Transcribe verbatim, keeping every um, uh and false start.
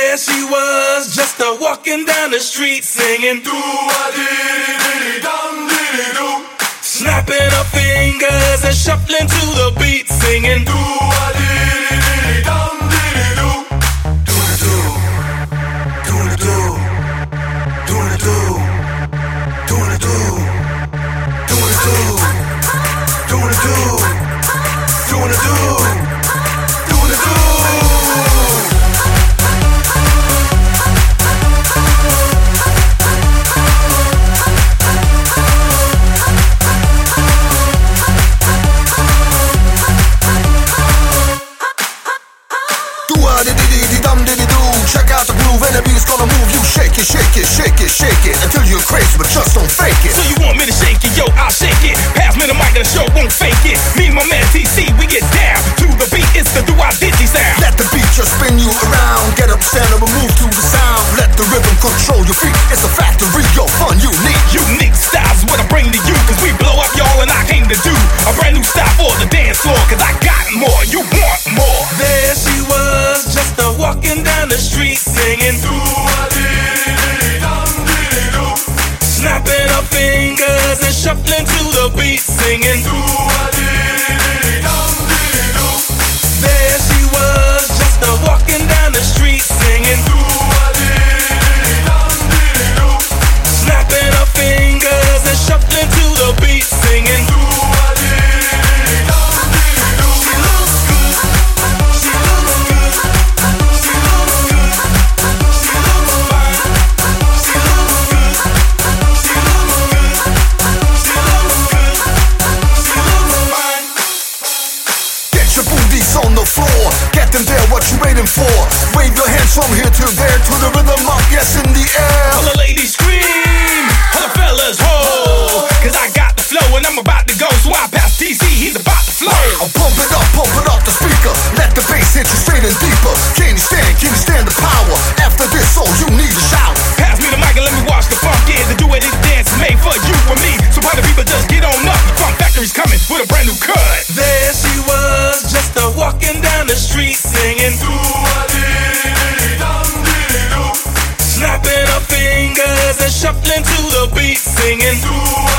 There she was, just a walking down the street singing do-a-dee-dee-dee-dum-dee-dee-doo, snapping her fingers and shuffling to the beat singing do-a-dee-dee-dee-dum-dee-dee-doo, do-a-doo, do-a-doo, do-a-doo, do-a-doo, do-a-doo, do-a-doo, do-a-doo. Check out the groove and the beat's gonna move you. Shake it, shake it, shake it, shake it until you're crazy, but just don't fake it. So you want me to shake it? Yo, I'll shake it. Pass me the mic and the show won't fake it. Me and my man T C, we get down to the beat. It's the do-I-diddy sound. Let the beat just spin you around. Get up, stand up, and move to the sound. Let the rhythm control your feet. It's the factory, yo, fun, unique. Unique styles is what I bring to you, cause we blow up, y'all, and I came to do a brand new style for the dance floor, cause I got more, you want more. There she was, just a walking down the street singing do-a-dee-dee-dum-dee-dee-doo, snapping her fingers and shuffling to the beat singing do-a-dee-dee-dum-dee-dee-doo. There she was, just a walking down the street singing do-a-dee-dee-dum-dee-dee-doo, snapping her fingers and shuffling to the beat singing do-a-dee-dee-dum-dee-dee-doo. She looks good, she looks good, she looks good, she looks fine, she looks good, she looks good, she looks good, she looks fine. Get your booties on the floor, get them there, what you waiting for? Wave your hands from here to there to the rhythm of yes in the air. All the ladies scream, all the fellas ho, cause I got the flow and I'm about to go, so I pass T C, he's about to flow. I'll pump it up, pump it up the speaker, let the bass hit you straight and deeper. Can you stand, can you stand the power? After this, oh, you need a shout. Pass me the mic and let me watch the funk. Yeah, the do it is dance is made for you and me, so party people just get on up. Funk Factory's coming with a brand new cut. There she was, just a walking down the street singing do-a-dee-dee-dum-dee-dee-doo, snapping her fingers and shuffling to the beat singing do